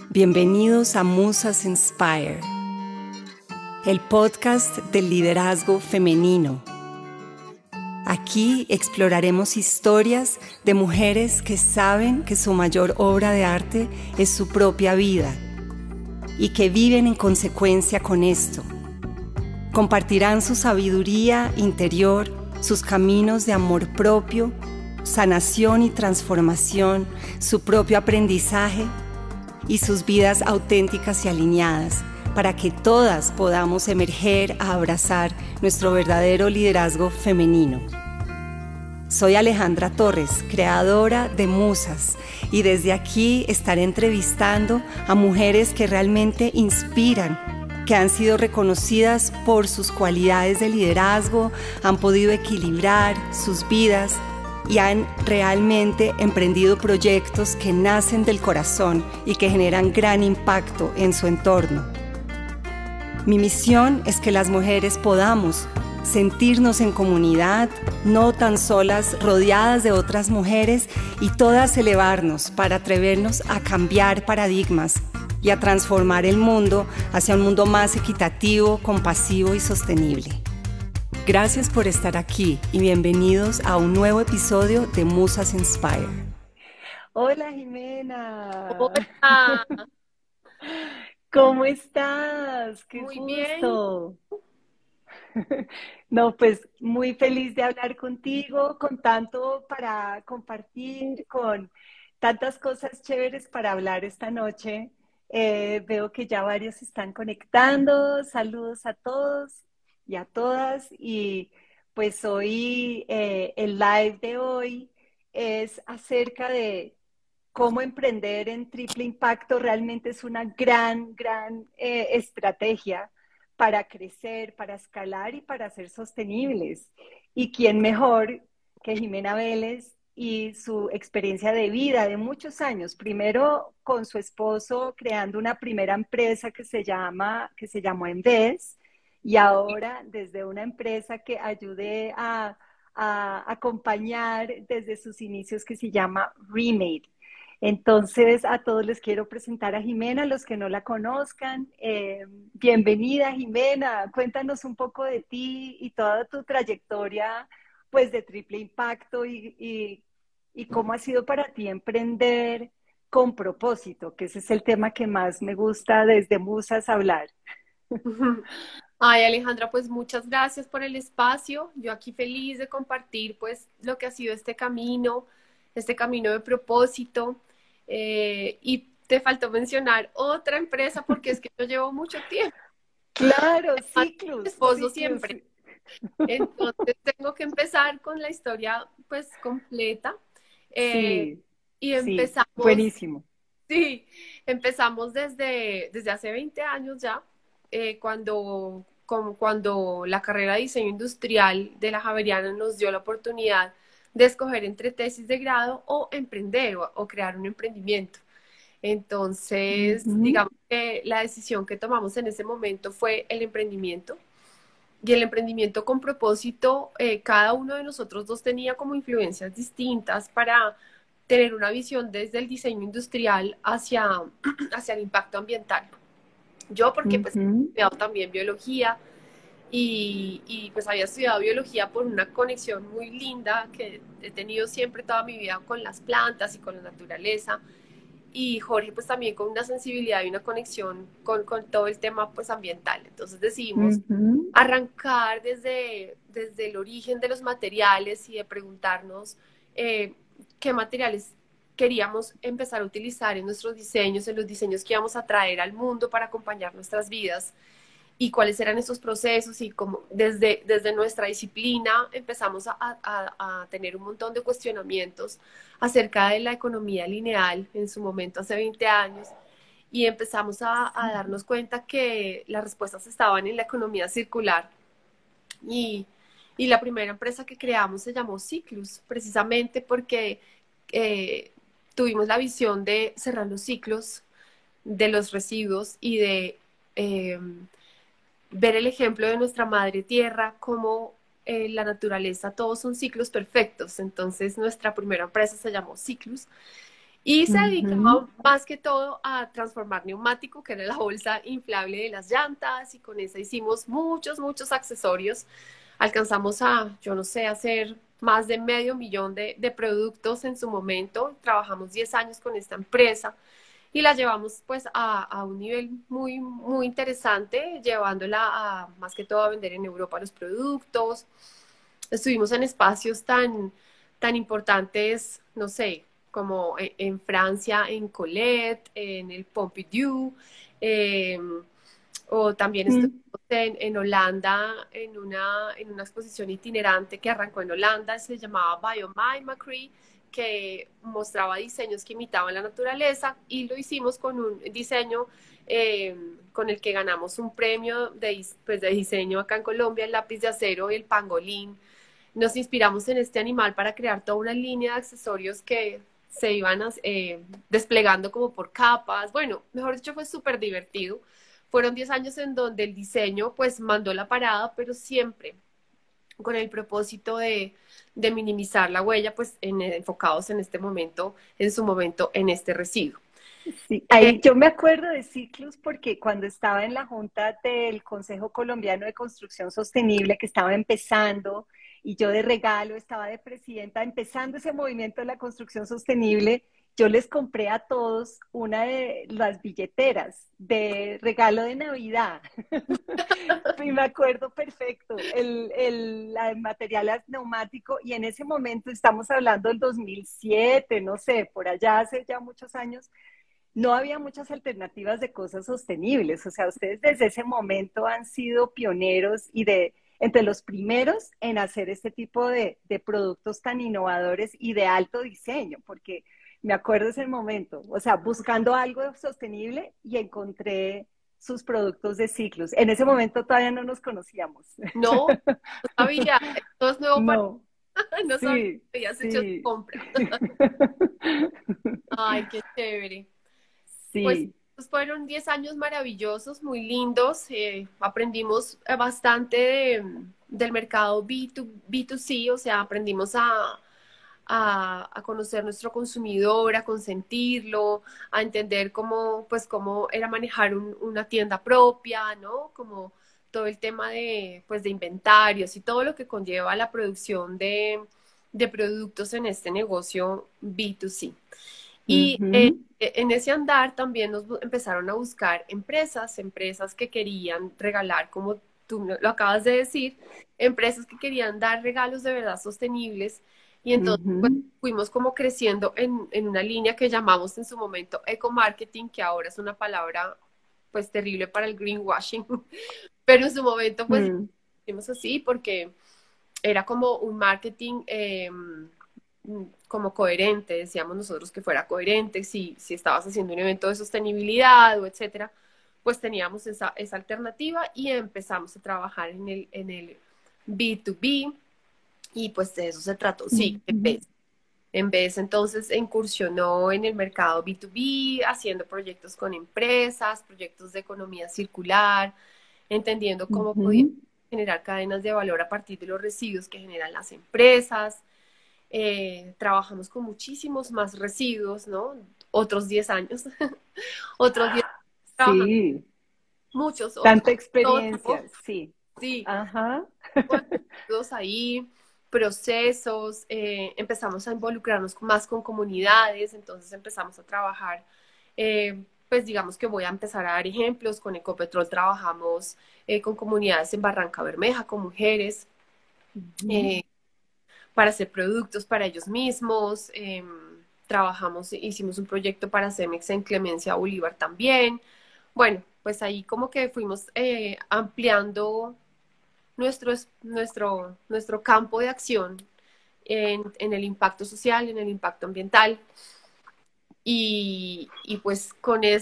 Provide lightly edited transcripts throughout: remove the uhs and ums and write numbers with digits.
Bienvenidos a Musas Inspire, el podcast del liderazgo femenino. Aquí exploraremos historias de mujeres que saben que su mayor obra de arte es su propia vida y que viven en consecuencia con esto. Compartirán su sabiduría interior, sus caminos de amor propio, sanación y transformación, su propio aprendizaje y sus vidas auténticas y alineadas, para que todas podamos emerger a abrazar nuestro verdadero liderazgo femenino. Soy Alejandra Torres, creadora de Musas, y desde aquí estaré entrevistando a mujeres que realmente inspiran, que han sido reconocidas por sus cualidades de liderazgo, han podido equilibrar sus vidas y han realmente emprendido proyectos que nacen del corazón y que generan gran impacto en su entorno. Mi misión es que las mujeres podamos sentirnos en comunidad, no tan solas, rodeadas de otras mujeres y todas elevarnos para atrevernos a cambiar paradigmas y a transformar el mundo hacia un mundo más equitativo, compasivo y sostenible. Gracias por estar aquí y bienvenidos a un nuevo episodio de Musas Inspire. Hola Jimena. Hola, ¿Cómo estás? ¡Qué muy bien. gusto! No, pues muy feliz de hablar contigo, con tanto para compartir, con tantas cosas chéveres para hablar esta noche. Veo que ya varios se están conectando. Saludos a todos y a todas. Y pues hoy, el live de hoy es acerca de cómo emprender en triple impacto. Realmente es una gran estrategia para crecer, para escalar y para ser sostenibles. ¿Y quién mejor que Jimena Vélez y su experiencia de vida de muchos años? Primero con su esposo creando una primera empresa que se llamó Envez, y ahora desde una empresa que ayudé a acompañar desde sus inicios, que se llama Remade. Entonces, a todos les quiero presentar a Jimena, los que no la conozcan. Bienvenida, Jimena. Cuéntanos un poco de ti y toda tu trayectoria, pues, de triple impacto y cómo ha sido para ti emprender con propósito, que ese es el tema que más me gusta desde Musas hablar. Ay, Alejandra, pues muchas gracias por el espacio. Yo aquí feliz de compartir pues lo que ha sido este camino de propósito. Y te faltó mencionar otra empresa porque es que yo llevo mucho tiempo. Claro, Mi ciclos, esposo ciclos. siempre. Entonces tengo que empezar con la historia pues completa. Eh, Sí, y sí, empezamos. buenísimo. Sí, empezamos desde hace 20 años ya, cuando la carrera de diseño industrial de la Javeriana nos dio la oportunidad de escoger entre tesis de grado o emprender o crear un emprendimiento. Entonces, Ujú. digamos que la decisión que tomamos en ese momento fue el emprendimiento. Y el emprendimiento con propósito, cada uno de nosotros dos tenía como influencias distintas para tener una visión desde el diseño industrial hacia el impacto ambiental. Yo porque pues he Ujú. estudiado también biología y pues había estudiado biología por una conexión muy linda que he tenido siempre toda mi vida con las plantas y con la naturaleza. Y Jorge pues también con una sensibilidad y una conexión con todo el tema pues ambiental. Entonces decidimos Ujú. arrancar desde el origen de los materiales y de preguntarnos qué materiales queríamos empezar a utilizar en nuestros diseños, en los diseños que íbamos a traer al mundo para acompañar nuestras vidas y cuáles eran esos procesos y cómo desde nuestra disciplina empezamos a tener un montón de cuestionamientos acerca de la economía lineal en su momento hace 20 años y empezamos a darnos cuenta que las respuestas estaban en la economía circular y, y la primera empresa que creamos se llamó Ciclus, precisamente porque eh, tuvimos la visión de cerrar los ciclos de los residuos y de ver el ejemplo de nuestra madre tierra, como la naturaleza, todos son ciclos perfectos. Entonces nuestra primera empresa se llamó Ciclus Y se Ujú. dedicaba más que todo a transformar neumático, que era la bolsa inflable de las llantas, y con esa hicimos muchos accesorios. Alcanzamos a, yo no sé, hacer más de medio millón de productos en su momento. Trabajamos 10 años con esta empresa y la llevamos pues a un nivel muy interesante, llevándola a, más que todo a vender en Europa los productos. Estuvimos en espacios tan importantes, no sé, como en Francia, en Colette, en el Pompidou, eh, o también estuvimos Mm. en Holanda en una exposición itinerante que arrancó en Holanda, se llamaba Biomimicry, que mostraba diseños que imitaban la naturaleza, y lo hicimos con un diseño eh, con el que ganamos un premio pues, de diseño acá en Colombia, el lápiz de acero y el pangolín. Nos inspiramos en este animal para crear toda una línea de accesorios que se iban desplegando como por capas. Bueno, mejor dicho, fue súper divertido. Fueron 10 años en donde el diseño pues mandó la parada, pero siempre con el propósito de minimizar la huella, pues enfocados en este momento, en su momento, en este residuo. Sí, ahí yo me acuerdo de Ciclus porque cuando estaba en la junta del Consejo Colombiano de Construcción Sostenible, que estaba empezando, y yo de regalo estaba de presidenta, empezando ese movimiento de la construcción sostenible, yo les compré a todos una de las billeteras de regalo de Navidad. Y me acuerdo perfecto, el material neumático, y en ese momento estamos hablando del 2007, no sé, por allá hace ya muchos años, no había muchas alternativas de cosas sostenibles. O sea, ustedes desde ese momento han sido pioneros y entre los primeros en hacer este tipo de productos tan innovadores y de alto diseño, porque me acuerdo ese momento, o sea, buscando algo sostenible y encontré sus productos de Ciclos. En ese momento todavía no nos conocíamos. No, no sabía, esto es nuevo para No, no sabía sí, que habías hecho tu sí. compra. Ay, qué chévere. Pues, Sí. pues fueron 10 años maravillosos, muy lindos. Aprendimos bastante del mercado B2C, o sea, aprendimos a conocer nuestro consumidor, a consentirlo, a entender cómo, pues, cómo era manejar una tienda propia, ¿no? Como todo el tema de, pues, de inventarios y todo lo que conlleva la producción de productos en este negocio B2C. Y Ujú, en ese andar también empezaron a buscar empresas que querían regalar, como tú lo acabas de decir, empresas que querían dar regalos de verdad sostenibles. Y entonces pues, ujú. fuimos como creciendo en una línea que llamamos en su momento eco-marketing, que ahora es una palabra pues terrible para el greenwashing, pero en su momento pues Mm. hicimos así porque era como un marketing como coherente, decíamos nosotros que fuera coherente, si estabas haciendo un evento de sostenibilidad o etcétera, pues teníamos esa alternativa y empezamos a trabajar en el B2B, y pues de eso se trató, sí, Ujú, en vez entonces incursionó en el mercado B2B, haciendo proyectos con empresas, proyectos de economía circular, entendiendo cómo podía ujú. generar cadenas de valor a partir de los residuos que generan las empresas. Trabajamos con muchísimos más residuos, ¿no? Otros 10 años, otros 10 trabajando, Sí, muchos, otros, tanta todo tipo, experiencia, sí. sí, Ajá. residuos ahí, procesos, empezamos a involucrarnos más con comunidades, entonces empezamos a trabajar, pues digamos que voy a empezar a dar ejemplos, con Ecopetrol trabajamos con comunidades en Barranca Bermeja, con mujeres, Ujú, eh, para hacer productos para ellos mismos. Trabajamos, hicimos un proyecto para Cemex en Clemencia Bolívar también. Bueno, pues ahí como que fuimos ampliando nuestro campo de acción en el impacto social, en el impacto ambiental. Y pues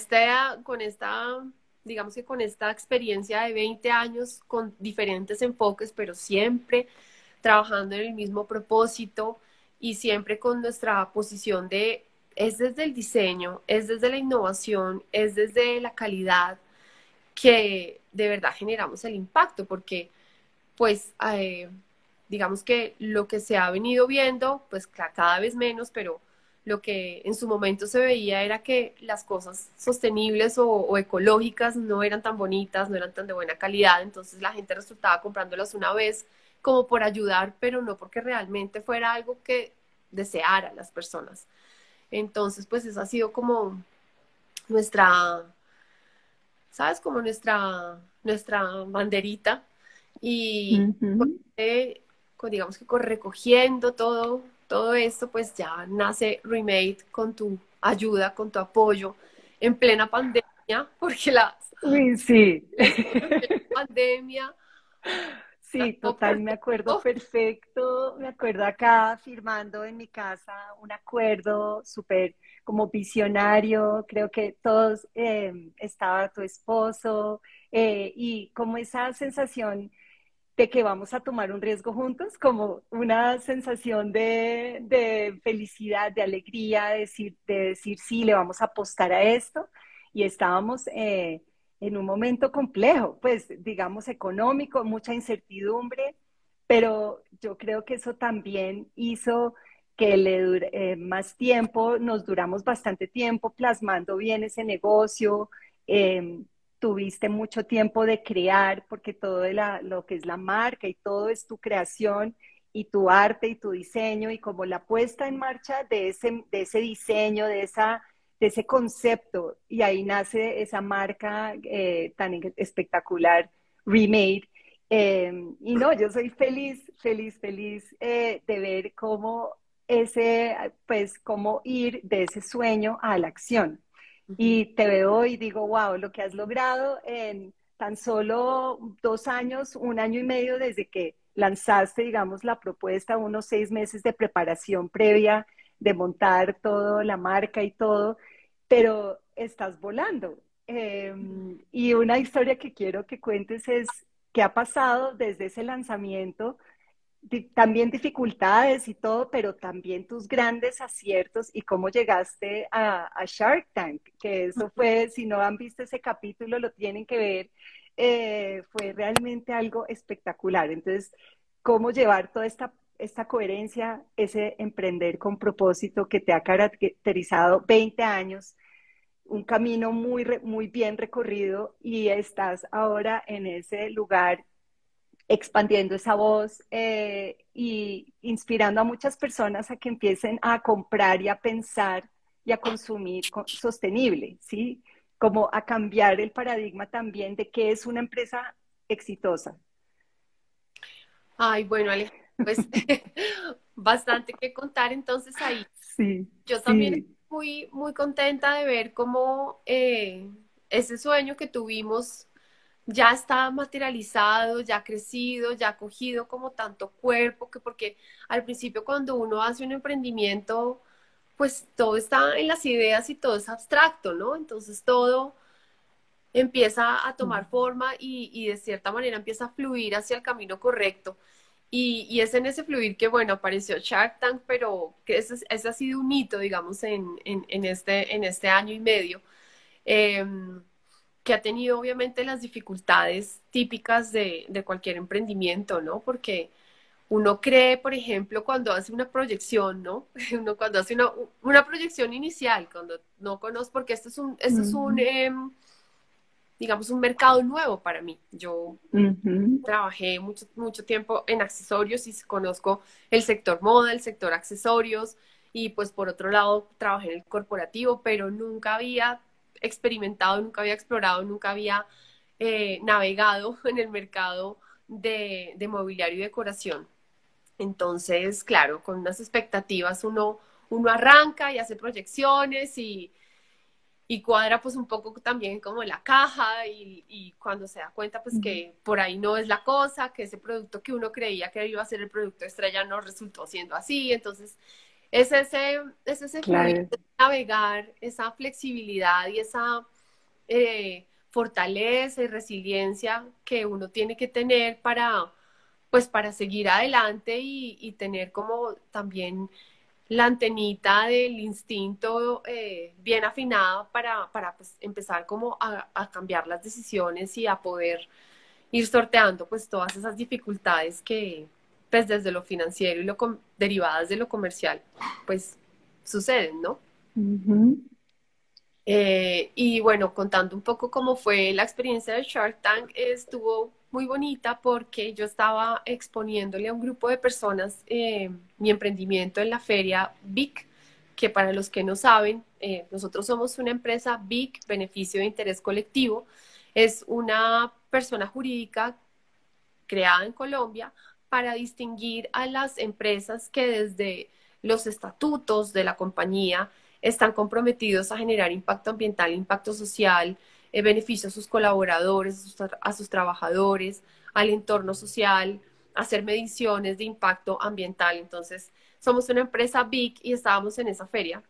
digamos que con esta experiencia de 20 años, con diferentes enfoques, pero siempre trabajando en el mismo propósito y siempre con nuestra posición es desde el diseño, es desde la innovación, es desde la calidad que de verdad generamos el impacto, porque pues digamos que lo que se ha venido viendo, pues cada vez menos, pero lo que en su momento se veía era que las cosas sostenibles o ecológicas no eran tan bonitas, no eran tan de buena calidad, entonces la gente resultaba comprándolas una vez como por ayudar, pero no porque realmente fuera algo que deseara las personas. Entonces, pues esa ha sido como nuestra, ¿sabes? Como nuestra banderita y Ujú. digamos que recogiendo todo esto, pues ya nace Remade con tu ayuda, con tu apoyo en plena pandemia, porque Uy, sí. en plena pandemia, Sí, todo total, me acuerdo perfecto. perfecto. Me acuerdo acá firmando en mi casa un acuerdo súper como visionario. Creo que todos estaba tu esposo y como esa sensación de que vamos a tomar un riesgo juntos, como una sensación de felicidad, de alegría, de decir sí, le vamos a apostar a esto. Y estábamos en un momento complejo, pues digamos económico, mucha incertidumbre, pero yo creo que eso también hizo que le dure más tiempo, nos duramos bastante tiempo plasmando bien ese negocio. eh, Tuviste mucho tiempo de crear, porque todo lo que es la marca y todo es tu creación y tu arte y tu diseño y como la puesta en marcha de ese diseño, de ese concepto. Y ahí nace esa marca tan espectacular, Remade. Y no, yo soy feliz, feliz, feliz de ver cómo ir de ese sueño a la acción y te veo y digo, wow, lo que has logrado en tan solo 2 años, 1 año y medio desde que lanzaste, digamos, la propuesta, unos 6 meses de preparación previa de montar todo, la marca y todo, pero estás volando. Y una historia que quiero que cuentes es qué ha pasado desde ese lanzamiento también dificultades y todo, pero también tus grandes aciertos y cómo llegaste a Shark Tank, que eso fue, si no han visto ese capítulo, lo tienen que ver, fue realmente algo espectacular. Entonces, cómo llevar toda esta coherencia, ese emprender con propósito que te ha caracterizado 20 años, un camino muy bien recorrido y estás ahora en ese lugar expandiendo esa voz y inspirando a muchas personas a que empiecen a comprar y a pensar y a consumir sostenible, ¿sí? Como a cambiar el paradigma también de qué es una empresa exitosa. Ay, bueno, Alejandro, pues bastante que contar entonces ahí. Sí, Yo también estoy sí. muy contenta de ver cómo ese sueño que tuvimos ya está materializado, ya crecido, ya cogido como tanto cuerpo, que porque al principio cuando uno hace un emprendimiento, pues todo está en las ideas y todo es abstracto, ¿no? Entonces todo empieza a tomar forma y de cierta manera empieza a fluir hacia el camino correcto. Y es en ese fluir que, bueno, apareció Shark Tank, pero que ese ha sido un hito, digamos, en este año y medio, eh, que ha tenido obviamente las dificultades típicas de cualquier emprendimiento, ¿no? Porque uno cree, por ejemplo, cuando hace una proyección, ¿no? Uno cuando hace una proyección inicial, cuando no conozco, porque esto es un Ujú, digamos, un mercado nuevo para mí. Yo ujú. trabajé mucho tiempo en accesorios y conozco el sector moda, el sector accesorios y pues por otro lado trabajé en el corporativo, pero nunca había experimentado, nunca había explorado, nunca había navegado en el mercado de mobiliario y decoración. Entonces, claro, con unas expectativas uno arranca y hace proyecciones y cuadra pues un poco también como la caja y cuando se da cuenta pues que por ahí no es la cosa, que ese producto que uno creía que iba a ser el producto estrella no resultó siendo así, entonces es ese fluir, Claro. navegar, esa flexibilidad y esa fortaleza y resiliencia que uno tiene que tener pues para seguir adelante y tener como también la antenita del instinto bien afinada para pues, empezar como a cambiar las decisiones y a poder ir sorteando pues todas esas dificultades que pues desde lo financiero y derivadas de lo comercial pues suceden, ¿no? Ujú. Y bueno, contando un poco cómo fue la experiencia del Shark Tank, estuvo muy bonita porque yo estaba exponiéndole a un grupo de personas mi emprendimiento en la feria BIC, que para los que no saben, nosotros somos una empresa BIC, Beneficio de Interés Colectivo. Es una persona jurídica creada en Colombia para distinguir a las empresas que desde los estatutos de la compañía están comprometidos a generar impacto ambiental, impacto social, beneficio a sus colaboradores, a sus trabajadores, al entorno social, hacer mediciones de impacto ambiental. Entonces, somos una empresa BIC y estábamos en esa feria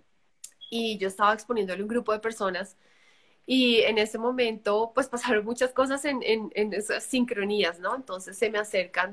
y yo estaba exponiéndole a un grupo de personas y en ese momento, pues pasaron muchas cosas en esas sincronías, ¿no? Entonces se me acercan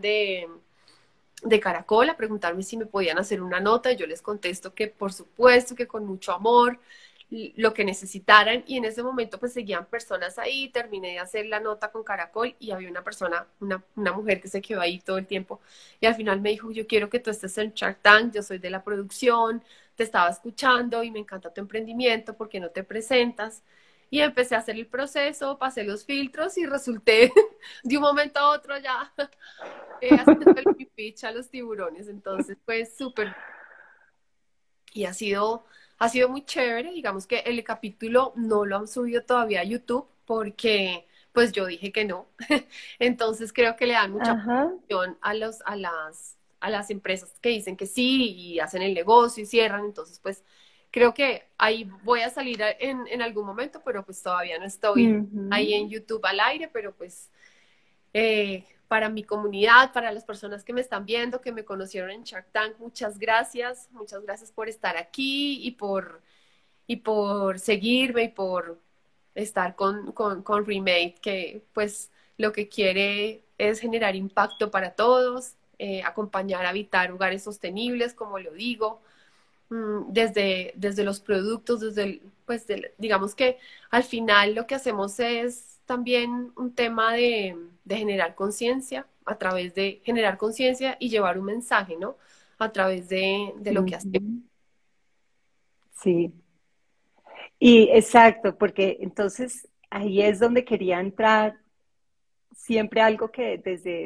de Caracol a preguntarme si me podían hacer una nota y yo les contesto que por supuesto, que con mucho amor, lo que necesitaran. Y en ese momento pues seguían personas ahí, terminé de hacer la nota con Caracol y había una persona, una mujer que se quedó ahí todo el tiempo y al final me dijo, yo quiero que tú estés en Shark Tank, yo soy de la producción, te estaba escuchando y me encanta tu emprendimiento, ¿por qué no te presentas? Y empecé a hacer el proceso, pasé los filtros y resulté de un momento a otro ya haciendo el pitch a los tiburones. Entonces fue súper y ha sido muy chévere. Digamos que el capítulo no lo han subido todavía a YouTube porque pues yo dije que no. Entonces creo que le dan mucha Ajá. presión a las empresas que dicen que sí y hacen el negocio y cierran. Entonces pues creo que ahí voy a salir en algún momento, pero pues todavía no estoy ahí Ujú. en YouTube al aire, pero pues para mi comunidad, para las personas que me están viendo, que me conocieron en Shark Tank, muchas gracias por estar aquí y por seguirme y por estar con Remake, que pues lo que quiere es generar impacto para todos, acompañar a habitar lugares sostenibles, como lo digo, desde los productos, pues digamos que al final lo que hacemos es también un tema de generar conciencia, a través de generar conciencia y llevar un mensaje, ¿no? A través de lo que hacemos. Ujú. Sí. Y exacto, porque entonces ahí es donde quería entrar siempre algo que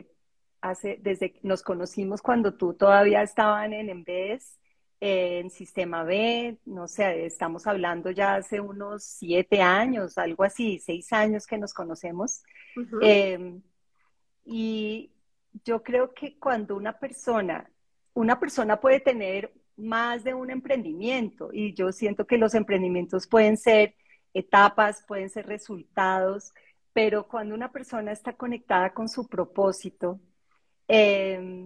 desde que nos conocimos cuando tú todavía estaban en Embeds, en Sistema B, no sé, estamos hablando ya hace unos 7 años, algo así, 6 años que nos conocemos. Ujú, Eh, y yo creo que cuando una persona puede tener más de un emprendimiento, y yo siento que los emprendimientos pueden ser etapas, pueden ser resultados, pero cuando una persona está conectada con su propósito, eh,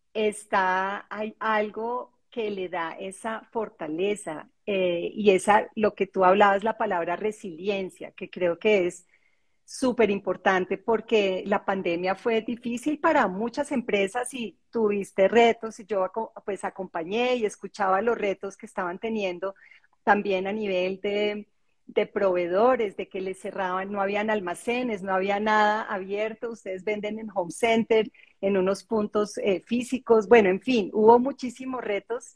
hay algo que le da esa fortaleza y esa, lo que tú hablabas, la palabra resiliencia, que creo que es súper importante porque la pandemia fue difícil para muchas empresas y tuviste retos y yo pues acompañé y escuchaba los retos que estaban teniendo también a nivel de proveedores, de que les cerraban, no habían almacenes, no había nada abierto, ustedes venden en home center, en unos puntos físicos, bueno, en fin, hubo muchísimos retos,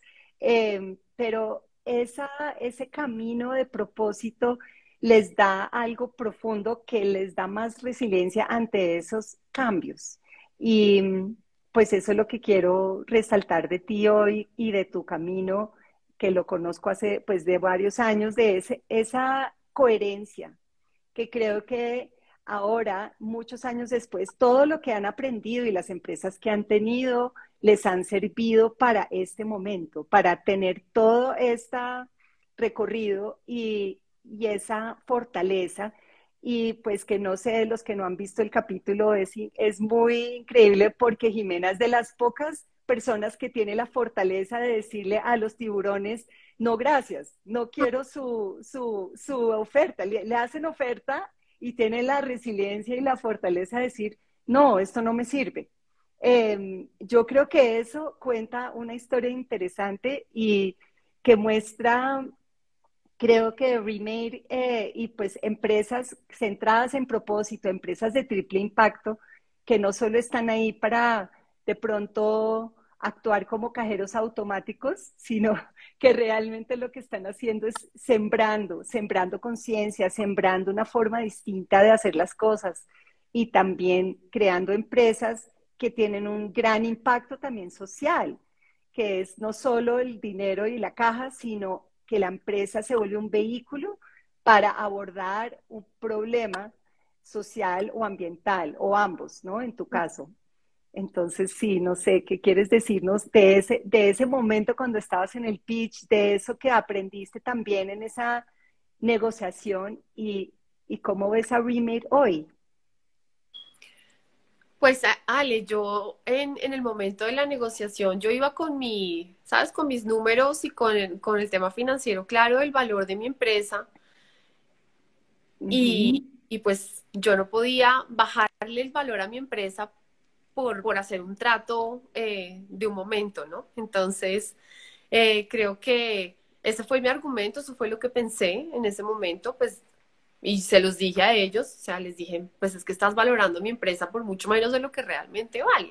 pero ese camino de propósito les da algo profundo que les da más resiliencia ante esos cambios. Y pues eso es lo que quiero resaltar de ti hoy y de tu camino, que lo conozco hace pues de varios años, de esa coherencia que creo que ahora, muchos años después, todo lo que han aprendido y las empresas que han tenido les han servido para este momento, para tener todo este recorrido y esa fortaleza. Y pues que no sé, los que no han visto el capítulo, es muy increíble porque Jimena es de las pocas personas que tiene la fortaleza de decirle a los tiburones, no, gracias, no quiero su oferta. Le hacen oferta y tienen la resiliencia y la fortaleza de decir, no, esto no me sirve. Yo creo que eso cuenta una historia interesante y que muestra, creo que Remade y pues empresas centradas en propósito, empresas de triple impacto, que no solo están ahí para de pronto actuar como cajeros automáticos, sino que realmente lo que están haciendo es sembrando conciencia, sembrando una forma distinta de hacer las cosas y también creando empresas que tienen un gran impacto también social, que es no solo el dinero y la caja, sino que la empresa se vuelve un vehículo para abordar un problema social o ambiental, o ambos, ¿no? En tu caso. Entonces, sí, no sé, ¿qué quieres decirnos de ese momento cuando estabas en el pitch, de eso que aprendiste también en esa negociación y cómo ves a Remade hoy? Pues Ale, yo en el momento de la negociación, yo iba con ¿sabes? Con mis números y con el tema financiero, claro, el valor de mi empresa Uh -huh. y pues yo no podía bajarle el valor a mi empresa por hacer un trato de un momento, ¿no? Entonces, creo que ese fue mi argumento, eso fue lo que pensé en ese momento, pues, y se los dije a ellos, o sea, les dije, pues es que estás valorando mi empresa por mucho menos de lo que realmente vale.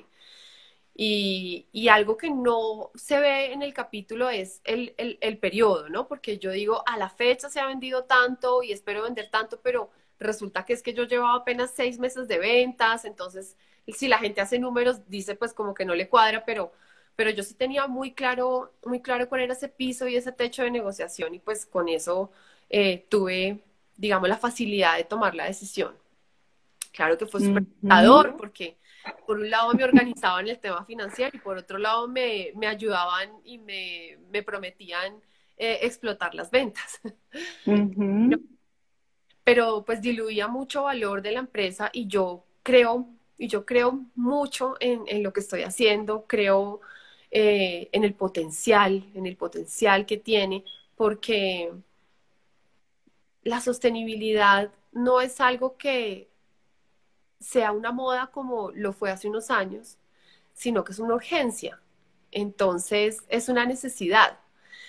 Y algo que no se ve en el capítulo es el periodo, ¿no? Porque yo digo, a la fecha se ha vendido tanto y espero vender tanto, pero resulta que es que yo llevaba apenas 6 meses de ventas, entonces si la gente hace números, dice pues como que no le cuadra, pero yo sí tenía muy claro cuál era ese piso y ese techo de negociación y pues con eso tuve, digamos, la facilidad de tomar la decisión. Claro que fue súper Uh tentador -huh. porque por un lado me organizaban el tema financiero y por otro lado me ayudaban y me prometían explotar las ventas. Uh -huh. Pero pues diluía mucho valor de la empresa y yo creo mucho en lo que estoy haciendo, creo en el potencial que tiene, porque la sostenibilidad no es algo que sea una moda como lo fue hace unos años, sino que es una urgencia. Entonces, es una necesidad.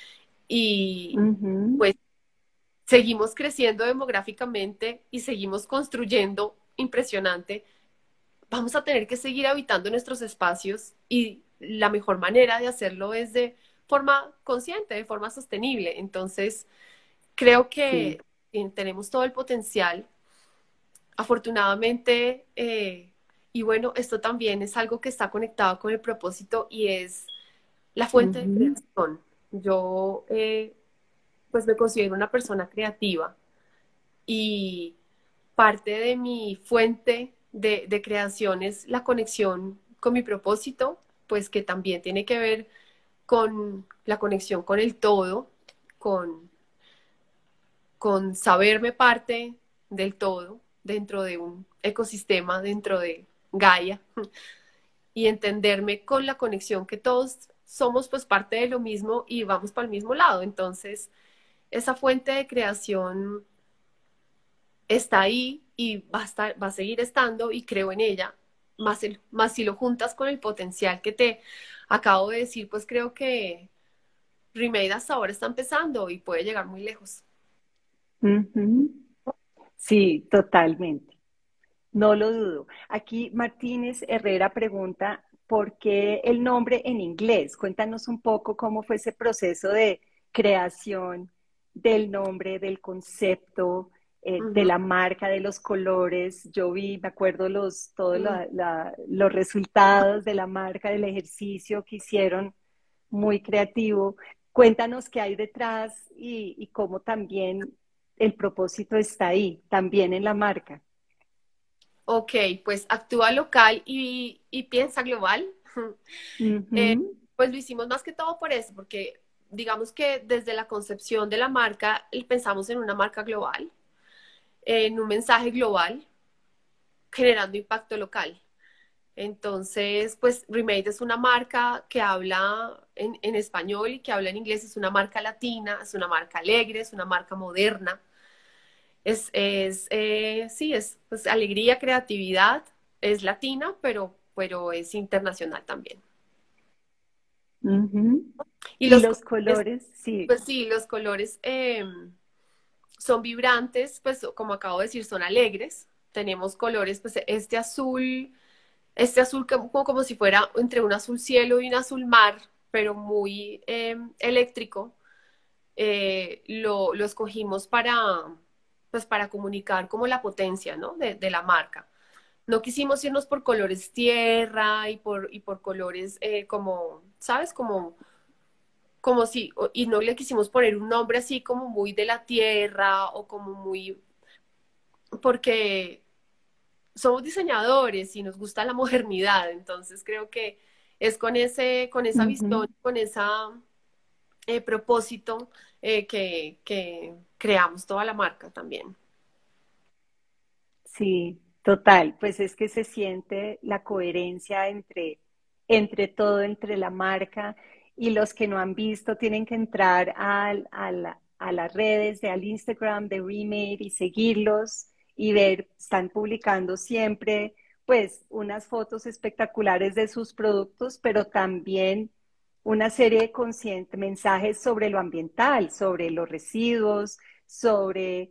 Y Uh -huh. pues seguimos creciendo demográficamente y seguimos construyendo impresionante. Vamos a tener que seguir habitando nuestros espacios y la mejor manera de hacerlo es de forma consciente, de forma sostenible. Entonces, creo Sí. que tenemos todo el potencial. Afortunadamente, y bueno, esto también es algo que está conectado con el propósito y es la Uh fuente de -huh. creación. Yo, pues me considero una persona creativa y parte de mi fuente de creación es la conexión con mi propósito, pues que también tiene que ver con la conexión con el todo, con, con saberme parte del todo dentro de un ecosistema, dentro de Gaia, y entenderme con la conexión que todos somos pues parte de lo mismo y vamos para el mismo lado. Entonces, esa fuente de creación está ahí y va a seguir estando y creo en ella, más si lo juntas con el potencial que te acabo de decir, pues creo que Remade hasta ahora está empezando y puede llegar muy lejos. Uh -huh. Sí, totalmente. No lo dudo. Aquí Martínez Herrera pregunta, ¿por qué el nombre en inglés? Cuéntanos un poco cómo fue ese proceso de creación del nombre, del concepto, de Ujú, la marca, de los colores. Yo vi, me acuerdo todos ujú. los resultados de la marca, del ejercicio que hicieron, muy creativo. Cuéntanos qué hay detrás y cómo también el propósito está ahí, también en la marca. Ok, pues actúa local y piensa global. Ujú. Pues lo hicimos más que todo por eso, porque digamos que desde la concepción de la marca pensamos en una marca global, en un mensaje global, generando impacto local. Entonces, pues Remade es una marca que habla en español y que habla en inglés, es una marca latina, es una marca alegre, es una marca moderna. Sí, es pues, alegría, creatividad, es latina, pero es internacional también. Ujú. Y Y los los colores, colores, sí. pues sí, los colores son vibrantes, pues como acabo de decir, son alegres. Tenemos colores, pues este azul este azul como si fuera entre un azul cielo y un azul mar, pero muy eléctrico. Lo escogimos pues para comunicar como la potencia, ¿no? de la marca. No quisimos irnos por colores tierra y por colores como, ¿sabes? Como si, y no le quisimos poner un nombre así como muy de la tierra o como muy, porque somos diseñadores y nos gusta la modernidad, entonces creo que es con esa visión, Ujú. con ese propósito que creamos toda la marca también. Sí, total, pues es que se siente la coherencia entre todo, entre la marca y los que no han visto tienen que entrar a las redes al Instagram de Remade y seguirlos y ver, están publicando siempre pues unas fotos espectaculares de sus productos, pero también una serie de mensajes sobre lo ambiental, sobre los residuos, sobre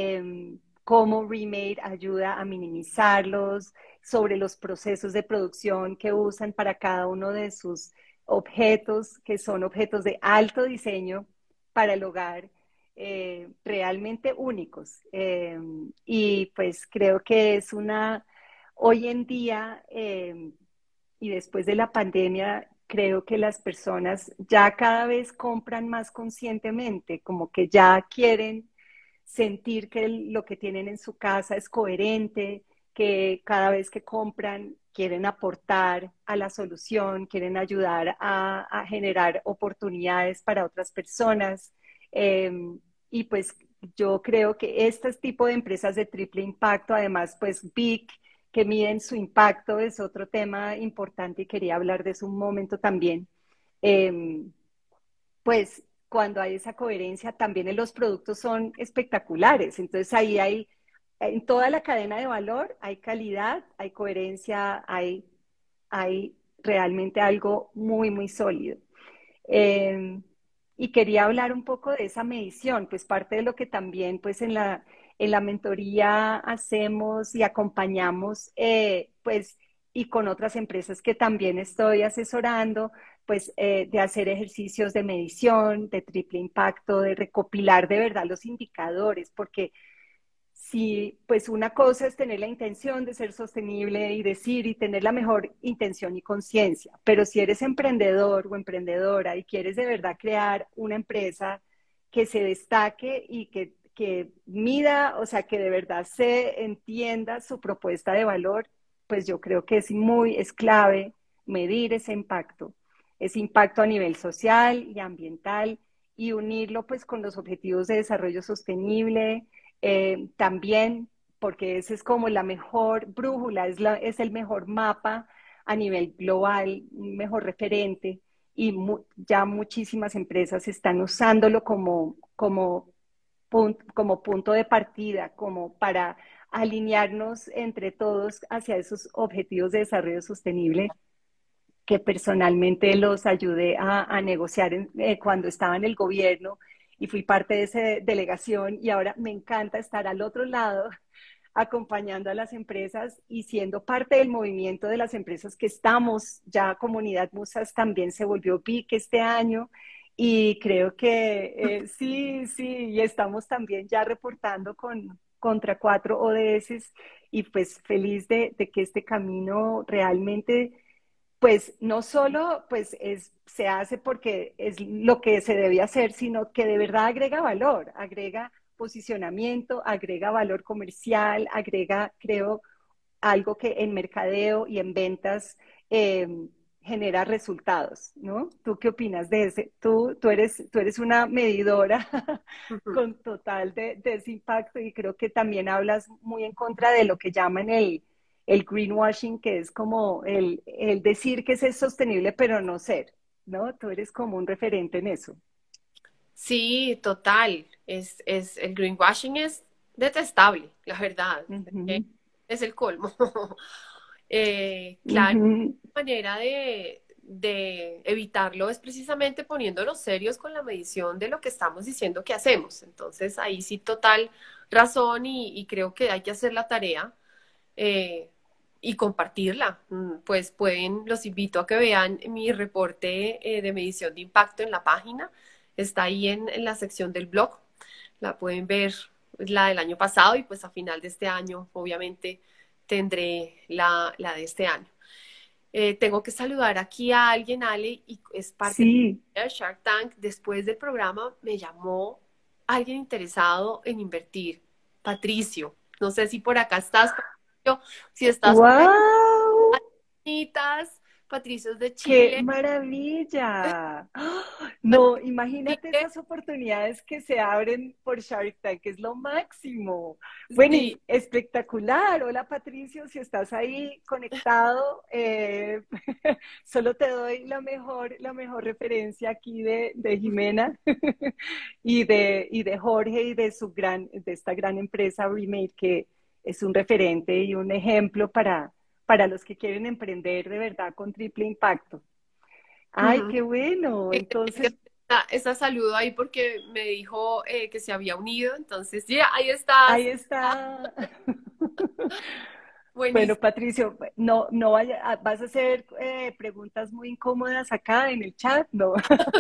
cómo Remade ayuda a minimizarlos, sobre los procesos de producción que usan para cada uno de sus objetos, que son objetos de alto diseño para el hogar, realmente únicos. Y pues creo que es hoy en día, y después de la pandemia, creo que las personas ya cada vez compran más conscientemente, como que ya quieren sentir que lo que tienen en su casa es coherente, que cada vez que compran quieren aportar a la solución, quieren ayudar a generar oportunidades para otras personas. Eh, y pues yo creo que este tipo de empresas de triple impacto, además pues Big, que miden su impacto, es otro tema importante y quería hablar de eso un momento también. Eh, pues cuando hay esa coherencia, también en los productos son espectaculares. Entonces ahí hay, en toda la cadena de valor, hay calidad, hay coherencia, hay realmente algo muy, muy sólido. Eh, y quería hablar un poco de esa medición, pues parte de lo que también pues en la mentoría hacemos y acompañamos, pues y con otras empresas que también estoy asesorando, pues de hacer ejercicios de medición, de triple impacto, de recopilar de verdad los indicadores, porque sí, pues una cosa es tener la intención de ser sostenible y decir y tener la mejor intención y conciencia, pero si eres emprendedor o emprendedora y quieres de verdad crear una empresa que se destaque y que mida, o sea, que de verdad se entienda su propuesta de valor, pues yo creo que es clave medir ese impacto a nivel social y ambiental y unirlo pues con los objetivos de desarrollo sostenible también, porque ese es como la mejor brújula, es el mejor mapa a nivel global, un mejor referente, y ya muchísimas empresas están usándolo como punto de partida, como para alinearnos entre todos hacia esos objetivos de desarrollo sostenible que personalmente los ayudé a negociar cuando estaba en el gobierno y fui parte de esa delegación y ahora me encanta estar al otro lado acompañando a las empresas y siendo parte del movimiento de las empresas que estamos, ya Comunidad Musas también se volvió BIC este año y creo que sí, sí, y estamos también ya reportando contra 4 ODS y pues feliz de que este camino realmente pues no solo pues se hace porque es lo que se debe hacer, sino que de verdad agrega valor, agrega posicionamiento, agrega valor comercial, agrega, creo, algo que en mercadeo y en ventas eh, genera resultados, ¿no? ¿Tú qué opinas de ese? Tú eres una medidora con total de ese impacto y creo que también hablas muy en contra de lo que llaman el greenwashing, que es como el decir que es sostenible, pero no ser, ¿no? Tú eres como un referente en eso. Sí, total. El greenwashing es detestable, la verdad. Ujú, Es el colmo. Claro, ujú. la manera de evitarlo es precisamente poniéndonos serios con la medición de lo que estamos diciendo que hacemos. Entonces, ahí sí, total razón y creo que hay que hacer la tarea. Eh, y compartirla. Pues los invito a que vean mi reporte de medición de impacto en la página. Está ahí en la sección del blog. La pueden ver, la del año pasado y pues a final de este año, obviamente, tendré la de este año. Tengo que saludar aquí a alguien, Ale, y es parte Sí. de Shark Tank. Después del programa me llamó alguien interesado en invertir. Patricio, no sé si por acá estás, Patricio, si estás por ahí, ¡Wow! Patricio es de ¡Qué Chile. maravilla! ¡Ah! No, imagínate Chile, esas oportunidades que se abren por Shark Tank, es lo máximo. Bueno, sí, y espectacular. Hola Patricio, si estás ahí conectado, solo te doy la mejor referencia aquí de Jimena y de Jorge y de de esta gran empresa Remake, que es un referente y un ejemplo para los que quieren emprender de verdad con triple impacto. Ay, ujú. qué bueno. Que Entonces, esa saludo ahí porque me dijo que se había unido, entonces, ya, ahí estás. ahí está. Bueno, Buenísimo. Patricio, no vas a hacer preguntas muy incómodas acá en el chat, ¿no?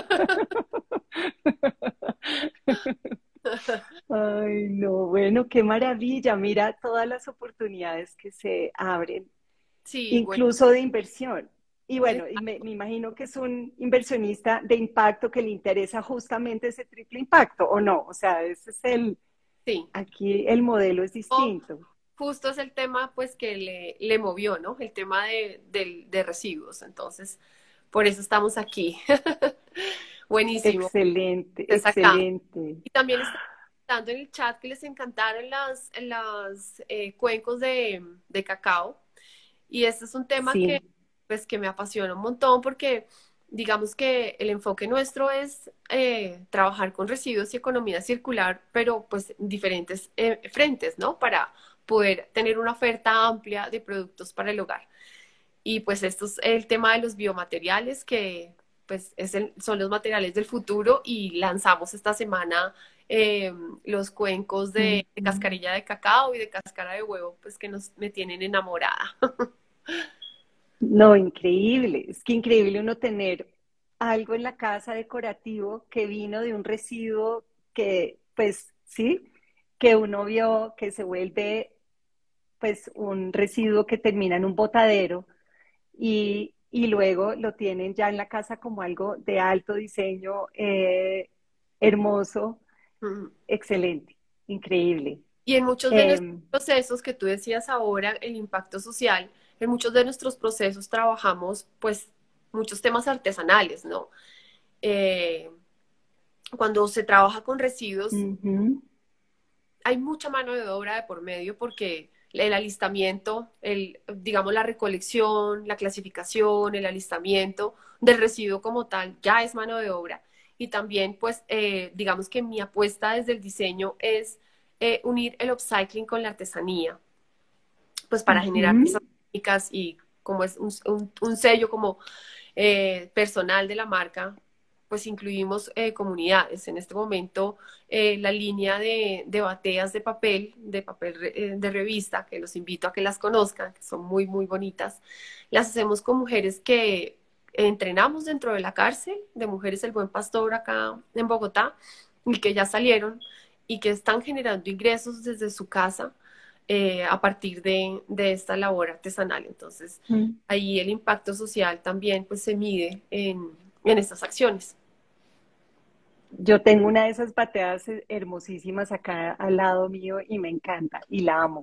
Ay, no, bueno, qué maravilla. Mira todas las oportunidades que se abren, Sí, bueno. incluso de inversión. Y bueno, me imagino que es un inversionista de impacto que le interesa justamente ese triple impacto, ¿o no? O sea, ese es Sí, aquí el modelo es o distinto. justo es el tema pues que le movió, ¿no? El tema de residuos. Entonces, por eso estamos aquí. Buenísimo. Excelente, Es acá. excelente. Y también está dando en el chat que les encantaron las cuencos de cacao. Y este es un tema que, Sí. pues, que me apasiona un montón porque digamos que el enfoque nuestro es trabajar con residuos y economía circular, pero pues en diferentes frentes, ¿no? Para poder tener una oferta amplia de productos para el hogar. Y pues esto es el tema de los biomateriales, que pues son los materiales del futuro y lanzamos esta semana eh, los cuencos de Ujú. cascarilla de cacao y de cáscara de huevo, pues que me tienen enamorada. No, increíble. Es que increíble uno tener algo en la casa decorativo que vino de un residuo que, pues, sí, que uno vio que se vuelve, pues, un residuo que termina en un botadero y luego lo tienen ya en la casa como algo de alto diseño, hermoso, excelente, increíble. Y en muchos de nuestros Em, procesos que tú decías ahora, el impacto social, en muchos de nuestros procesos trabajamos pues muchos temas artesanales, ¿no? Eh, Cuando se trabaja con residuos, ujú, hay mucha mano de obra de por medio porque el alistamiento, digamos la recolección, la clasificación, el alistamiento del residuo como tal ya es mano de obra. Y también, pues, digamos que mi apuesta desde el diseño es unir el upcycling con la artesanía, pues para generar ujú. esas técnicas y como es un sello como personal de la marca, pues incluimos comunidades. En este momento, la línea de bateas de papel de revista, que los invito a que las conozcan, que son muy, muy bonitas, las hacemos con mujeres que entrenamos dentro de la cárcel, de Mujeres El Buen Pastor acá en Bogotá, y que ya salieron y que están generando ingresos desde su casa a partir de esta labor artesanal. Entonces, Mm. ahí el impacto social también pues se mide en estas acciones. Yo tengo una de esas bateas hermosísimas acá al lado mío y me encanta y la amo.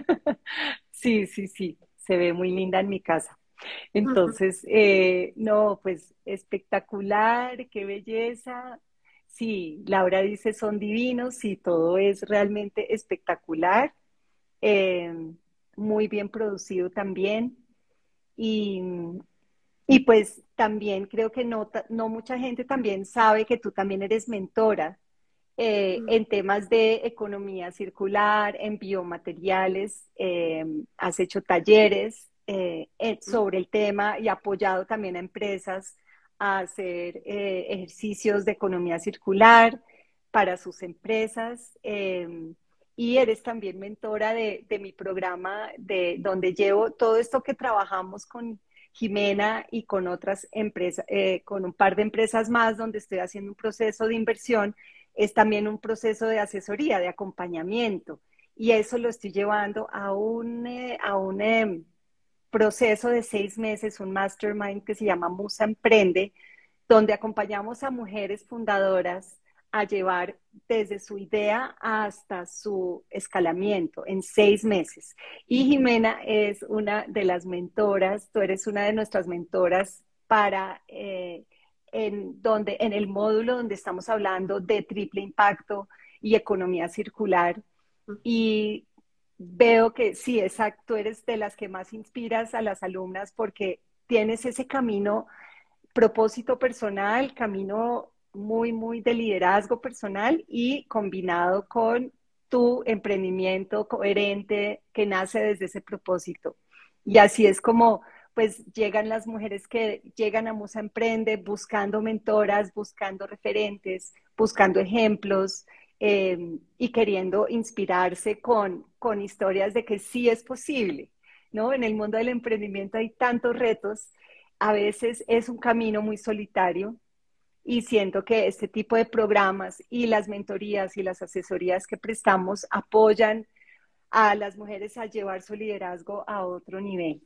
Sí, sí, sí, se ve muy linda en mi casa. Entonces, no, pues espectacular, qué belleza. Sí, Laura dice son divinos, sí, todo es realmente espectacular, eh, muy bien producido también. Y, y pues también creo que no mucha gente también sabe que tú también eres mentora en temas de economía circular, en biomateriales, has hecho talleres sobre el tema y apoyado también a empresas a hacer ejercicios de economía circular para sus empresas. y eres también mentora de mi programa, de donde llevo todo esto que trabajamos con Jimena y con otras empresas, con un par de empresas más, donde estoy haciendo un proceso de inversión, es también un proceso de asesoría, de acompañamiento. Y eso lo estoy llevando a un proceso de 6 meses, un mastermind que se llama Musa Emprende, donde acompañamos a mujeres fundadoras a llevar desde su idea hasta su escalamiento en 6 meses. Y Jimena es una de las mentoras, tú eres una de nuestras mentoras para en el módulo donde estamos hablando de triple impacto y economía circular. Y veo que sí, exacto, eres de las que más inspiras a las alumnas porque tienes ese camino, propósito personal, camino muy, muy de liderazgo personal y combinado con tu emprendimiento coherente que nace desde ese propósito. Y así es como pues llegan las mujeres que llegan a Musa Emprende buscando mentoras, buscando referentes, buscando ejemplos, y queriendo inspirarse con historias de que sí es posible, ¿no? En el mundo del emprendimiento hay tantos retos, a veces es un camino muy solitario y siento que este tipo de programas y las mentorías y las asesorías que prestamos apoyan a las mujeres a llevar su liderazgo a otro nivel.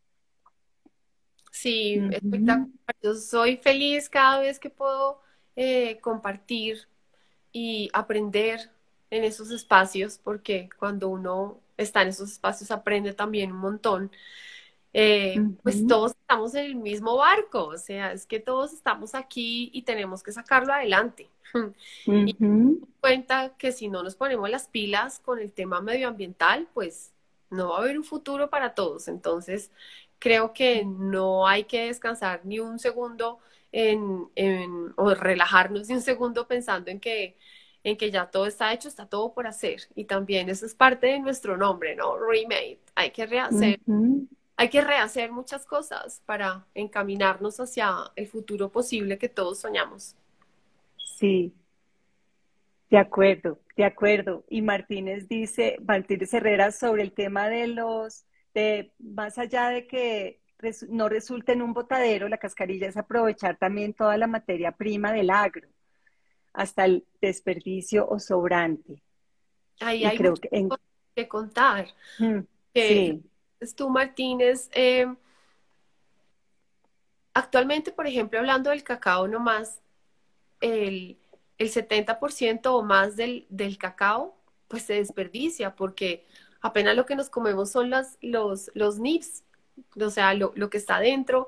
Sí, espectacular. Ujú. Yo soy feliz cada vez que puedo compartir y aprender en esos espacios, porque cuando uno está en esos espacios aprende también un montón. Pues Ujú. todos estamos en el mismo barco, o sea, es que todos estamos aquí y tenemos que sacarlo adelante. Y Ujú. cuenta que si no nos ponemos las pilas con el tema medioambiental, pues no va a haber un futuro para todos. Entonces, creo que no hay que descansar ni un segundo o relajarnos ni un segundo pensando en que ya todo está hecho, está todo por hacer. Y también eso es parte de nuestro nombre, ¿no? Remade. Ujú. Hay que rehacer muchas cosas para encaminarnos hacia el futuro posible que todos soñamos. Sí, de acuerdo, de acuerdo. Y Martínez dice, Martínez Herrera, sobre el tema de más allá de que no resulte en un botadero, la cascarilla es aprovechar también toda la materia prima del agro, hasta el desperdicio o sobrante. Ahí Y hay creo muchas que cosas que contar. Que sí. tú, Martínez, actualmente, por ejemplo, hablando del cacao nomás, el, el 70% o más del cacao, pues se desperdicia porque apenas lo que nos comemos son los nibs, o sea, lo que está dentro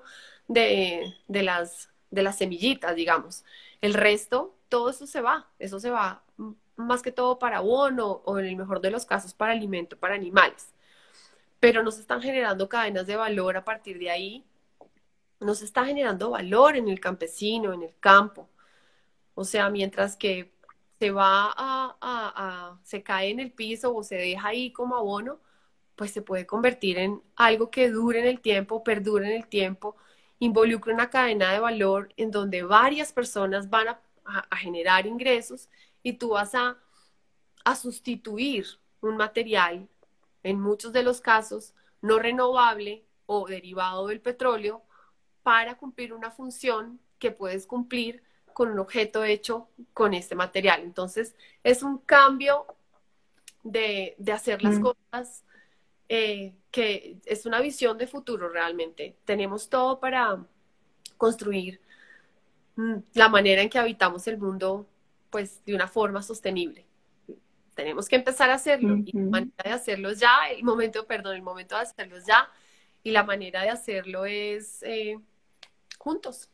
de las semillitas, digamos. El resto, todo eso se va más que todo para abono o en el mejor de los casos para alimento para animales. Pero nos están generando cadenas de valor a partir de ahí, nos está generando valor en el campesino, en el campo. O sea, mientras que se va se cae en el piso o se deja ahí como abono, pues se puede convertir en algo que dure en el tiempo, perdure en el tiempo, involucre una cadena de valor en donde varias personas van a generar ingresos y tú vas a sustituir un material, en muchos de los casos, no renovable o derivado del petróleo, para cumplir una función que puedes cumplir con un objeto hecho con este material. Entonces, es un cambio de hacer las Mm. cosas que es una visión de futuro realmente. Tenemos todo para construir la manera en que habitamos el mundo, pues, de una forma sostenible. Tenemos que empezar a hacerlo y la Ujú. manera de hacerlo es ya, el momento, perdón, el momento de hacerlo es ya y la manera de hacerlo es juntos.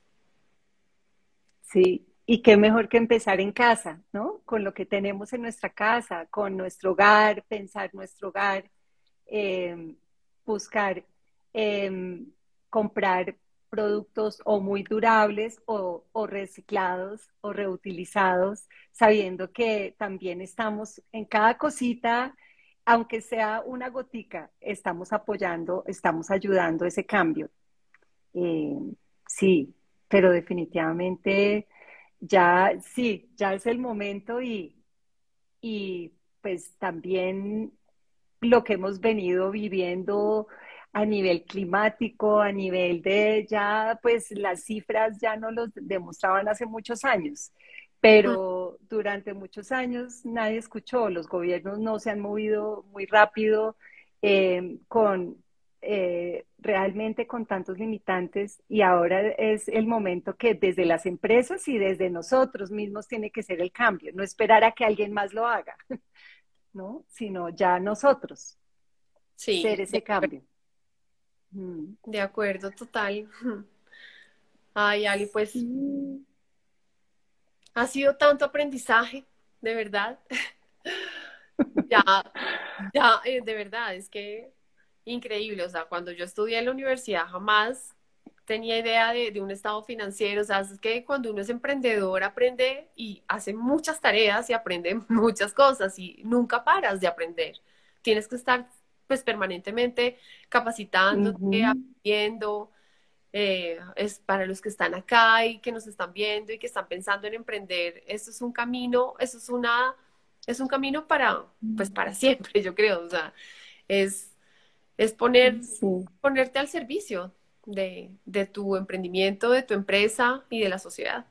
Sí, y qué mejor que empezar en casa, ¿no? Con lo que tenemos en nuestra casa, con nuestro hogar, pensar nuestro hogar, eh, buscar eh, comprar productos o muy durables o reciclados o reutilizados, sabiendo que también estamos en cada cosita, aunque sea una gotica, estamos apoyando, estamos ayudando a ese cambio. Eh, sí, pero definitivamente ya, sí, ya es el momento y pues también lo que hemos venido viviendo a nivel climático, a nivel de ya, pues las cifras ya no lo demostraban hace muchos años, Mm. pero durante muchos años nadie escuchó, los gobiernos no se han movido muy rápido con realmente con tantos limitantes y ahora es el momento que desde las empresas y desde nosotros mismos tiene que ser el cambio, no esperar a que alguien más lo haga, ¿no? Sino ya nosotros ser Sí, ese cambio. Mm. de acuerdo, total. Ay, Ali, pues Sí. ha sido tanto aprendizaje, de verdad. Ya, ya, de verdad, es que increíble. O sea, cuando yo estudié en la universidad jamás tenía idea de un estado financiero. O sea, es que cuando uno es emprendedor aprende y hace muchas tareas y aprende muchas cosas y nunca paras de aprender. Tienes que estar pues permanentemente capacitándote, Ujú. aprendiendo. Es para los que están acá y que nos están viendo y que están pensando en emprender, esto es un camino, es un camino para, pues para siempre, yo creo. O sea, es, es Sí, ponerte al servicio de tu emprendimiento, de tu empresa y de la sociedad.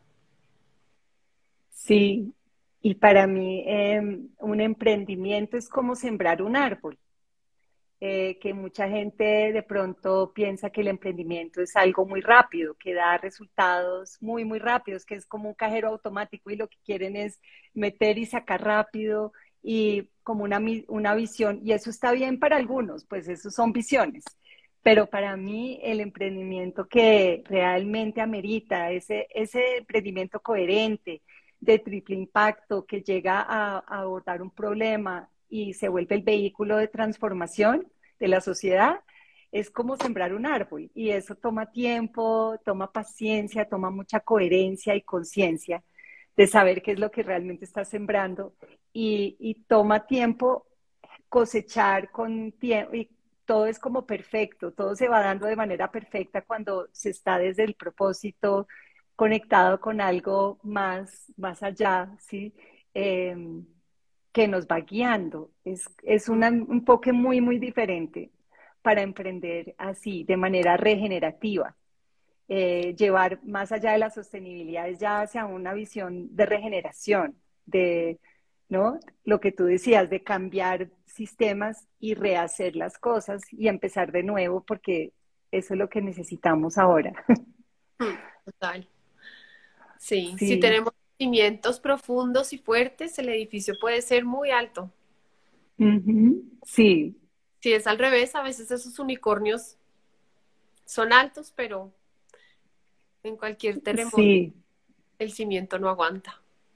sí. Y para mí un emprendimiento es como sembrar un árbol. Que mucha gente de pronto piensa que el emprendimiento es algo muy rápido, que da resultados muy, muy rápidos, que es como un cajero automático y lo que quieren es meter y sacar rápido y como una visión, y eso está bien para algunos, pues esos son visiones. Pero para mí el emprendimiento que realmente amerita, ese emprendimiento coherente, de triple impacto, que llega a abordar un problema y se vuelve el vehículo de transformación, de la sociedad, es como sembrar un árbol y eso toma tiempo, toma paciencia, toma mucha coherencia y conciencia de saber qué es lo que realmente está sembrando y toma tiempo cosechar con tiempo y todo es como perfecto, todo se va dando de manera perfecta cuando se está desde el propósito conectado con algo más allá, ¿sí? Eh, que nos va guiando. Es Mm. un enfoque muy, muy diferente para emprender así, de manera regenerativa. Llevar más allá de la sostenibilidad es ya hacia una visión de regeneración, de, ¿no? Lo que tú decías, de cambiar sistemas y rehacer las cosas y empezar de nuevo, porque eso es lo que necesitamos ahora. Total. Sí, si Sí. tenemos cimientos profundos y fuertes, el edificio puede ser muy alto. Ujú. Sí, Si es al revés, a veces esos unicornios son altos, pero en cualquier terremoto sí. el cimiento no aguanta.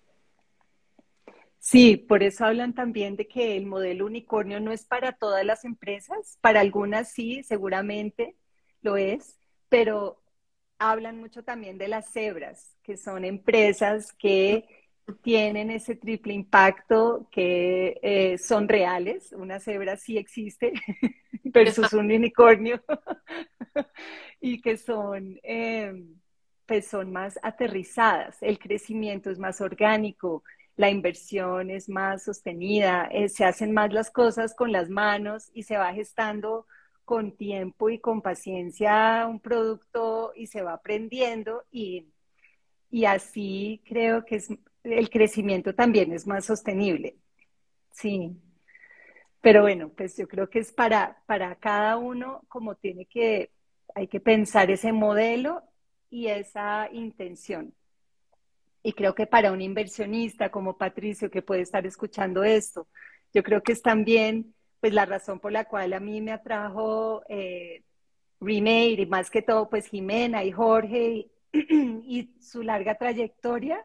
Sí, por eso hablan también de que el modelo unicornio no es para todas las empresas, para algunas sí, seguramente lo es, pero hablan mucho también de las cebras, que son empresas que tienen ese triple impacto, que son reales, una cebra sí existe versus un unicornio, y que son, pues son más aterrizadas, el crecimiento es más orgánico, la inversión es más sostenida, se hacen más las cosas con las manos y se va gestando con tiempo y con paciencia un producto y se va aprendiendo y así creo que es, el crecimiento también es más sostenible. Sí, pero bueno, pues yo creo que es para cada uno como tiene que, hay que pensar ese modelo y esa intención. Y creo que para un inversionista como Patricio que puede estar escuchando esto, yo creo que es también pues la razón por la cual a mí me atrajo Remade y más que todo pues Jimena y Jorge y su larga trayectoria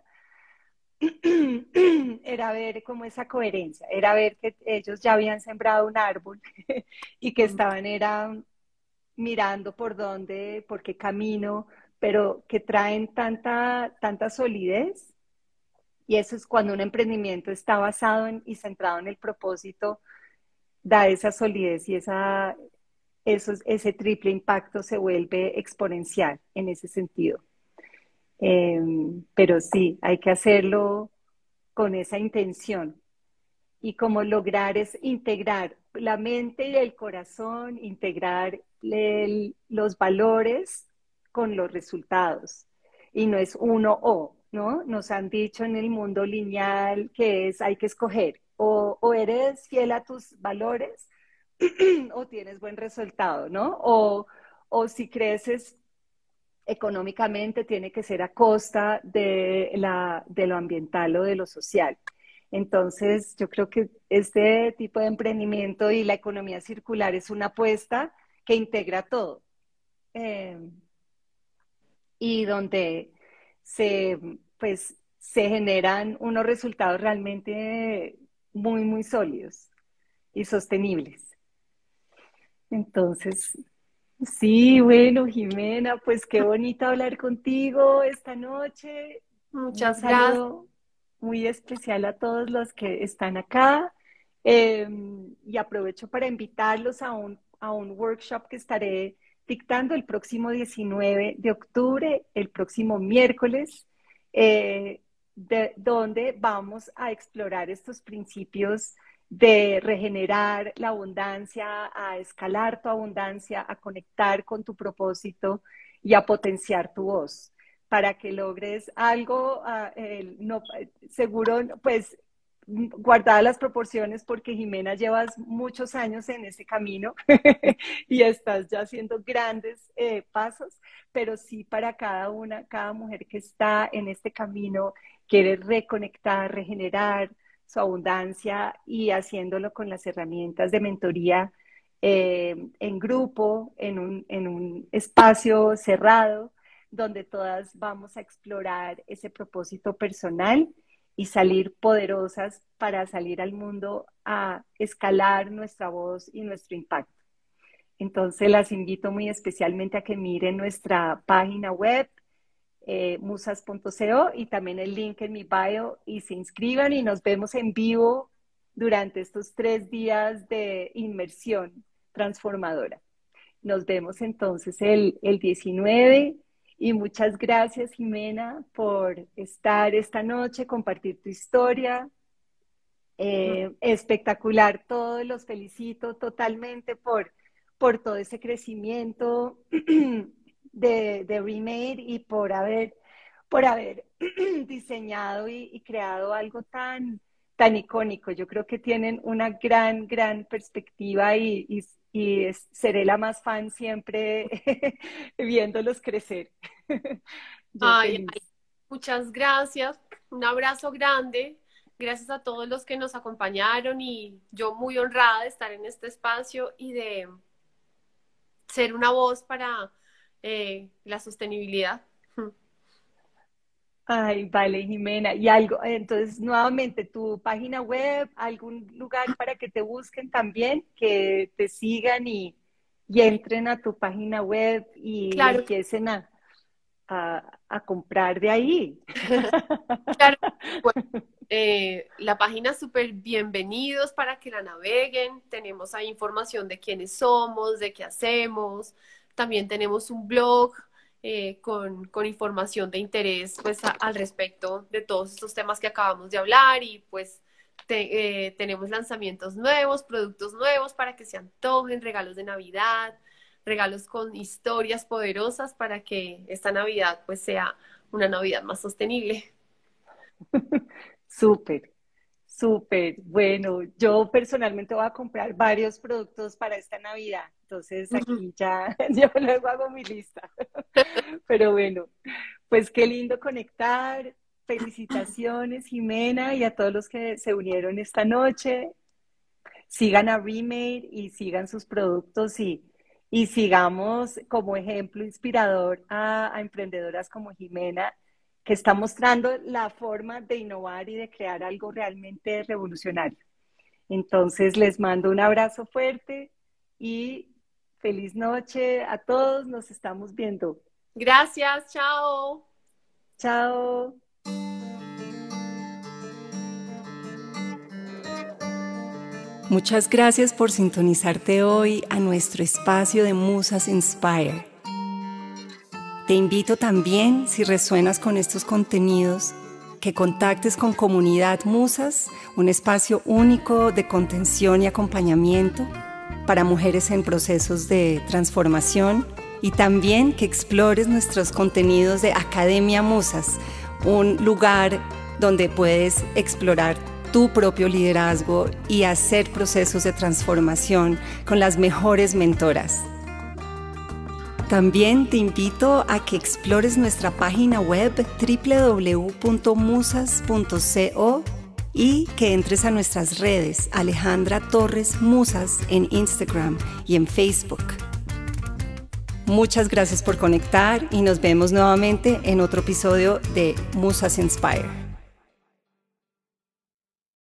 era ver como esa coherencia, era ver que ellos ya habían sembrado un árbol y que estaban era mirando por dónde, por qué camino, pero que traen tanta solidez y eso es cuando un emprendimiento está basado en, y centrado en el propósito, da esa solidez y ese triple impacto se vuelve exponencial en ese sentido. Eh, pero sí, hay que hacerlo con esa intención y como lograr es integrar la mente y el corazón, integrar los valores con los resultados. Y no es uno o, ¿no? Nos han dicho en el mundo lineal que es hay que escoger o eres fiel a tus valores o tienes buen resultado, ¿no? O si creces económicamente tiene que ser a costa de lo ambiental o de lo social. Entonces, yo creo que este tipo de emprendimiento y la economía circular es una apuesta que integra todo eh, y donde se, pues, se generan unos resultados realmente muy, muy sólidos y sostenibles. Entonces, sí, bueno, Jimena, pues qué bonito hablar contigo esta noche. Un Muchas gracias. saludo muy especial a todos los que están acá y aprovecho para invitarlos a un workshop que estaré dictando el próximo 19 de octubre, el próximo miércoles, donde vamos a explorar estos principios de regenerar la abundancia, a escalar tu abundancia, a conectar con tu propósito y a potenciar tu voz para que logres algo, no, seguro, pues guardadas las proporciones, porque Jimena llevas muchos años en ese camino y estás ya haciendo grandes pasos, pero sí para cada mujer que está en este camino, quiere reconectar, regenerar su abundancia y haciéndolo con las herramientas de mentoría en grupo, en un espacio cerrado, donde todas vamos a explorar ese propósito personal y salir poderosas para salir al mundo a escalar nuestra voz y nuestro impacto. Entonces las invito muy especialmente a que miren nuestra página web, musas.co, y también el link en mi bio, y se inscriban y nos vemos en vivo durante estos 3 días de inmersión transformadora. Nos vemos entonces el 19 y muchas gracias, Jimena, por estar esta noche, compartir tu historia. Espectacular todo, los felicito totalmente por todo ese crecimiento de Remade y por haber diseñado y creado algo tan icónico. Yo creo que tienen una gran perspectiva y seré la más fan siempre viéndolos crecer. Yo Ay, feliz. muchas gracias. Un abrazo grande. Gracias a todos los que nos acompañaron y yo muy honrada de estar en este espacio y de ser una voz para la sostenibilidad. Ay, vale, Jimena. Y algo, entonces, nuevamente, tu página web, algún lugar para que te busquen también, que te sigan y entren a tu página web y Claro, empiecen a comprar de ahí. claro. Bueno, la página súper bienvenidos para que la naveguen. Tenemos ahí información de quiénes somos, de qué hacemos. También tenemos un blog con información de interés pues, al respecto de todos estos temas que acabamos de hablar y pues tenemos lanzamientos nuevos, productos nuevos para que se antojen, regalos de Navidad, regalos con historias poderosas para que esta Navidad pues sea una Navidad más sostenible. Súper, súper. Bueno, yo personalmente voy a comprar varios productos para esta Navidad. Entonces aquí ya, yo luego hago mi lista. Pero bueno, pues qué lindo conectar. Felicitaciones, Jimena, y a todos los que se unieron esta noche. Sigan a Remade y sigan sus productos y sigamos como ejemplo inspirador a emprendedoras como Jimena, que está mostrando la forma de innovar y de crear algo realmente revolucionario. Entonces les mando un abrazo fuerte y feliz noche a todos. Nos estamos viendo. Gracias, chao. Chao. Muchas gracias por sintonizarte hoy a nuestro espacio de Musas Inspire. Te invito también, si resuenas con estos contenidos, que contactes con Comunidad Musas, un espacio único de contención y acompañamiento para mujeres en procesos de transformación, y también que explores nuestros contenidos de Academia Musas, un lugar donde puedes explorar tu propio liderazgo y hacer procesos de transformación con las mejores mentoras. También te invito a que explores nuestra página web www.musas.co y que entres a nuestras redes Alejandra Torres Musas en Instagram y en Facebook. Muchas gracias por conectar y nos vemos nuevamente en otro episodio de Musas Inspire.